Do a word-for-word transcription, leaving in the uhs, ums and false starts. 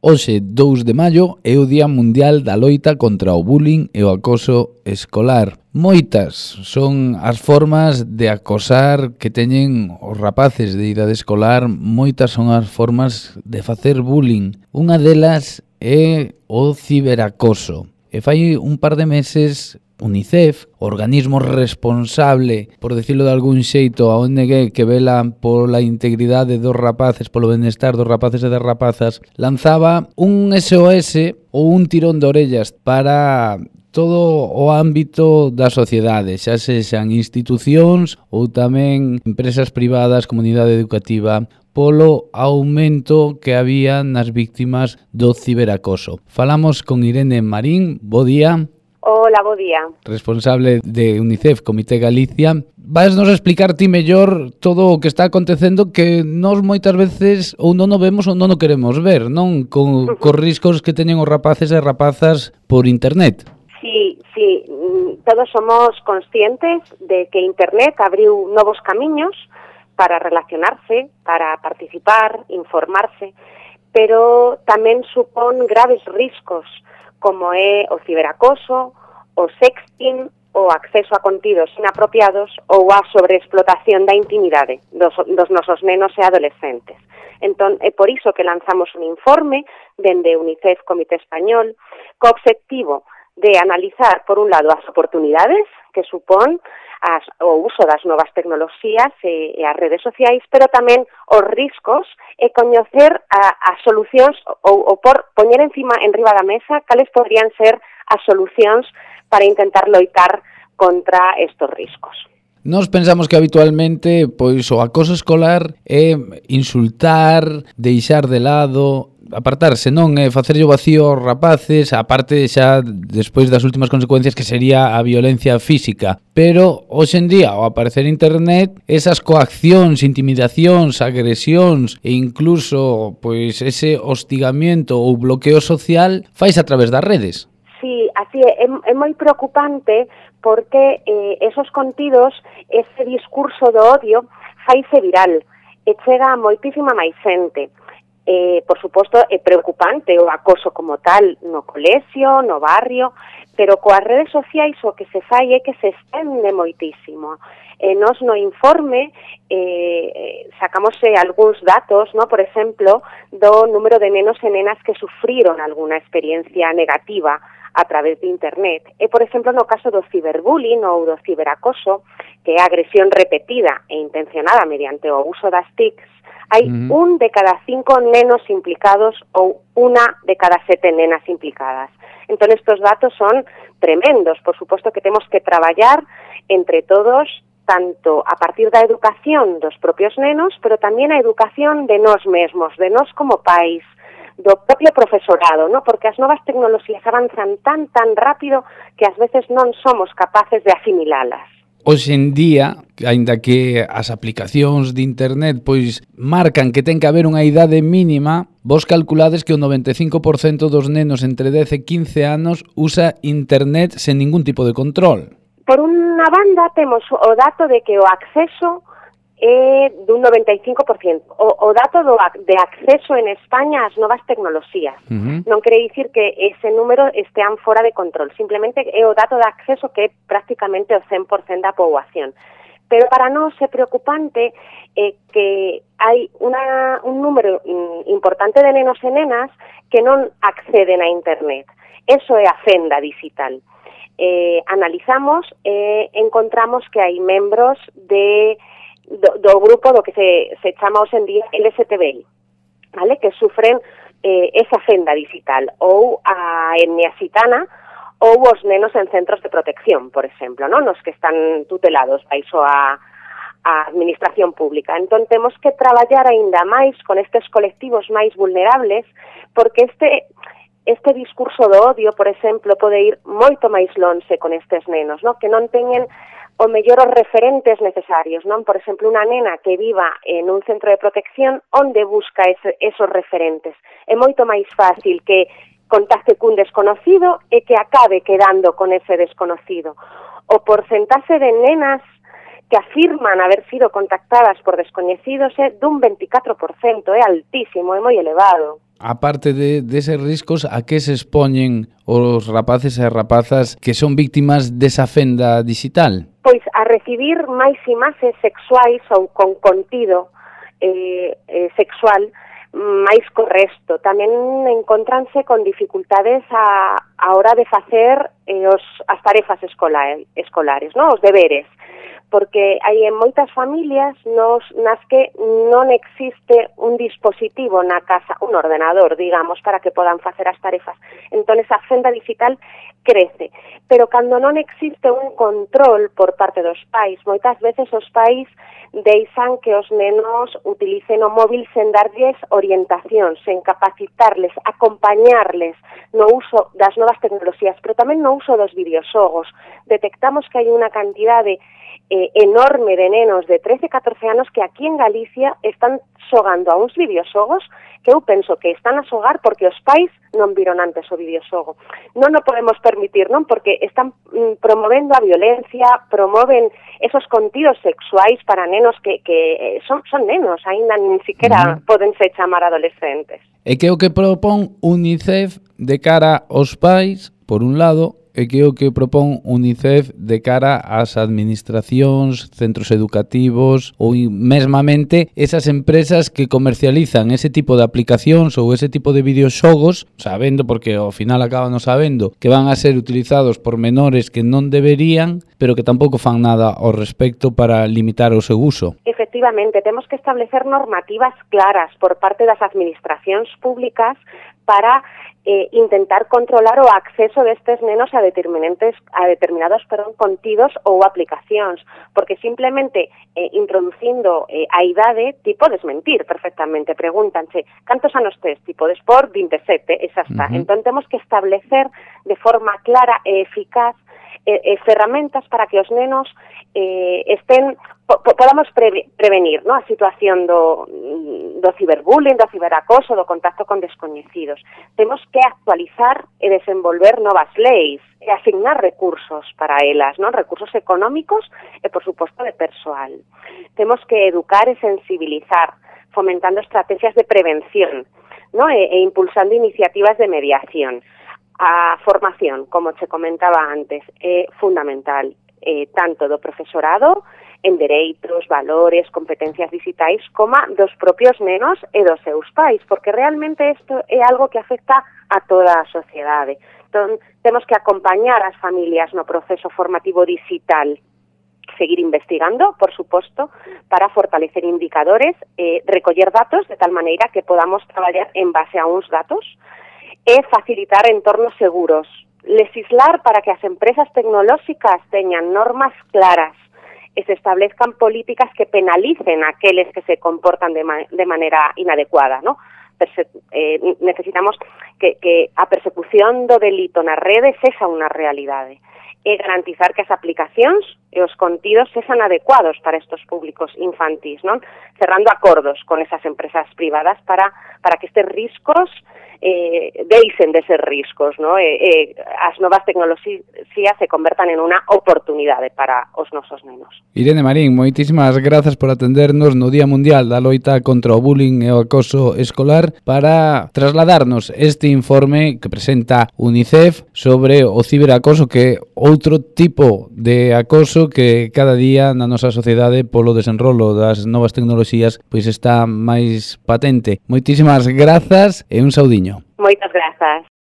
Hoxe, dous de maio, é o Día Mundial da Loita contra o bullying e o acoso escolar. Moitas son as formas de acosar que teñen os rapaces de idade escolar, moitas son as formas de facer bullying. Unha delas é o ciberacoso. E fai un par de meses UNICEF, organismo responsable, por decirlo de algún xeito, a O N G que vela pola integridade dos rapaces, polo benestar dos rapaces e das rapazas, lanzaba un S O S ou un tirón de orellas para todo o ámbito da sociedade, xa sexan institucións ou tamén empresas privadas, comunidade educativa, polo aumento que había nas víctimas do ciberacoso. Falamos con Irene Marín, bo día. Hola, bo día. Responsable de UNICEF, Comité Galicia. Vas nos explicar ti mellor todo o que está acontecendo que nós moitas veces ou non o vemos ou non o queremos ver, non? Con, uh-huh. Cos riscos que teñen os rapaces e rapazas por internet. Sí, sí, todos somos conscientes de que internet abriu novos camiños para relacionarse, para participar, informarse, pero tamén supón graves riscos, como é o ciberacoso, o sexting, o acceso a contidos inapropiados ou a sobreexplotación da intimidade dos, dos nosos nenos e adolescentes. Entón, é por iso que lanzamos un informe dende UNICEF Comité Español co obxectivo de analizar, por un lado, as oportunidades que supón as, o uso das novas tecnoloxías e, e as redes sociais, pero tamén os riscos e coñecer a, as solucións ou, ou por poñer encima, en riba da mesa, cales podrían ser as solucións para intentar loitar contra estos riscos. Nós pensamos que habitualmente pois o acoso escolar é insultar, deixar de lado, apartarse, non? É facerlle o vacío aos rapaces, aparte xa despois das últimas consecuencias que sería a violencia física. Pero hoxe en día, ao aparecer internet, esas coaccións, intimidacións, agresións e incluso pois ese hostigamiento ou bloqueo social faise a través das redes. Sí, así é, é moi preocupante porque eh, esos contidos, ese discurso do odio, faise viral e chega a moitísima máis xente. Eh, por suposto, é preocupante o acoso como tal no colexio, no barrio, pero coas redes sociais o que se fai é que se estende moitísimo. Eh, nos no informe eh, sacamos eh, algúns datos, no, por exemplo, do número de nenos e nenas que sufriron alguna experiencia negativa a través de internet. E, por exemplo, no caso do ciberbullying ou do ciberacoso, que é a agresión repetida e intencionada mediante o uso das T I Cs, hai uh-huh. un de cada cinco nenos implicados ou unha de cada sete nenas implicadas. Entón, estos datos son tremendos. Por suposto que temos que traballar entre todos, tanto a partir da educación dos propios nenos, pero tamén a educación de nós mesmos, de nós como pais, do propio profesorado, ¿no? Porque as novas tecnoloxías avanzan tan, tan rápido que ás veces non somos capaces de asimilalas. Hoxe en día, aínda que as aplicacións de internet pois marcan que ten que haber unha idade mínima, vos calculades que o noventa e cinco por cento dos nenos entre dez e quince anos usa internet sen ningún tipo de control. Por unha banda temos o dato de que o acceso é dun noventa e cinco por cento. O, o dato do, de acceso en España ás novas tecnoloxías. Uh-huh. Non quere dicir que ese número estean fora de control. Simplemente é o dato de acceso que é prácticamente o cen por cento da poboación. Pero para nós é preocupante eh, que hai una, un número importante de nenos e nenas que non acceden a internet. Eso é a fenda digital. Eh, analizamos e eh, encontramos que hai membros de Do, do grupo do que se, se chama hoxe en día L G T B I, vale? Que sufren eh, esa fenda digital, ou a etnia xitana, ou os nenos en centros de protección, por exemplo, ¿no? Nos que están tutelados baixo a, a administración pública. Entón, temos que traballar aínda máis con estes colectivos máis vulnerables, porque este... Este discurso do odio, por exemplo, pode ir moito máis lonxe con estes nenos, ¿no? Que non teñen o mellor os referentes necesarios, non? Por exemplo, unha nena que viva en un centro de protección, onde busca ese, esos referentes? É moito máis fácil que contacte cun desconocido e que acabe quedando con ese desconocido. O porcentaxe de nenas que afirman haber sido contactadas por descoñecidos é dun veinticuatro por cento, é altísimo, é moi elevado. a parte de, de eses riscos, a que se expoñen os rapaces e rapazas que son víctimas desa fenda digital? Pois a recibir máis imaxes sexuais ou con contido eh, eh, sexual máis correcto. Tamén encontranse con dificultades a, a hora de facer eh, os, as tarefas escolar, escolares, no? Os deberes, porque hai en moitas familias nos, nas que non existe un dispositivo na casa, un ordenador, digamos, para que podan facer as tarefas. Entón, esa fenda digital crece. Pero cando non existe un control por parte dos pais, moitas veces os pais deixan que os nenos utilicen o móvil sen darlles orientación, sen capacitarles, acompañarles no uso das novas tecnoloxías, pero tamén no uso dos videoxogos. Detectamos que hai unha cantidade eh, enorme de nenos de trece a catorce anos que aquí en Galicia están xogando a uns videoxogos que eu penso que están a xogar porque os pais non viron antes o videoxogo. Non o podemos permitir, non? Porque están mm, promovendo a violencia, promoven esos contidos sexuais para nenos que, que son, son nenos, aínda nin siquiera uh-huh. podense chamar adolescentes. E que o que propón UNICEF de cara aos pais, por un lado, e que o que propón UNICEF de cara ás administracións, centros educativos ou mesmamente esas empresas que comercializan ese tipo de aplicacións ou ese tipo de videoxogos, sabendo, porque ao final acaban sabendo, que van a ser utilizados por menores que non deberían, pero que tampouco fan nada ao respecto para limitar o seu uso. Efectivamente, temos que establecer normativas claras por parte das administracións públicas para eh, intentar controlar o acceso destes nenos a determinantes a determinados perdón, contidos ou aplicacións, porque simplemente eh, introducindo eh, a idade ti podes mentir perfectamente, pregúntanse cantos anos tes, ti podes por vinte e sete, esa está. Uh-huh. Entón temos que establecer de forma clara e eficaz eh, eh, ferramentas para que os nenos eh, estén po, podamos pre, prevenir, ¿no? A situación do, do ciberbullying, do ciberacoso, do contacto con descoñecidos. Temos que actualizar e desenvolver novas leis e asignar recursos para elas, ¿no? Recursos económicos e, por suposto, de persoal. Temos que educar e sensibilizar, fomentando estrategias de prevención, ¿no? E, e impulsando iniciativas de mediación. A formación, como che comentaba antes, é fundamental, eh, tanto do profesorado, en dereitos, valores, competencias digitais, como dos propios nenos e dos seus pais, porque realmente isto é algo que afecta a toda a sociedade. Entón, temos que acompañar as familias no proceso formativo digital, seguir investigando, por suposto, para fortalecer indicadores, eh, recoller datos de tal maneira que podamos traballar en base a uns datos e facilitar entornos seguros, legislar para que as empresas tecnolóxicas teñan normas claras e se establezcan políticas que penalicen a aqueles que se comportan de, ma- de maneira inadecuada, ¿no? Perse- eh, necesitamos que, que a persecución do delito nas redes sexa unha realidade e garantizar que as aplicacións e os contidos sexan adecuados para estes públicos infantís, non? Cerrando acordos con esas empresas privadas para, para que estes riscos eh, deixen de ser riscos, ¿no? E, e as novas tecnoloxías se convertan en unha oportunidade para os nosos nenos. Irene Marín, moitísimas grazas por atendernos no Día Mundial da Loita contra o Bullying e o Acoso Escolar para trasladarnos este informe que presenta UNICEF sobre o ciberacoso, que é outro tipo de acoso que cada día na nosa sociedade polo desenrolo das novas tecnoloxías pois está máis patente. Moitísimas grazas e un saudiño. Moitas grazas.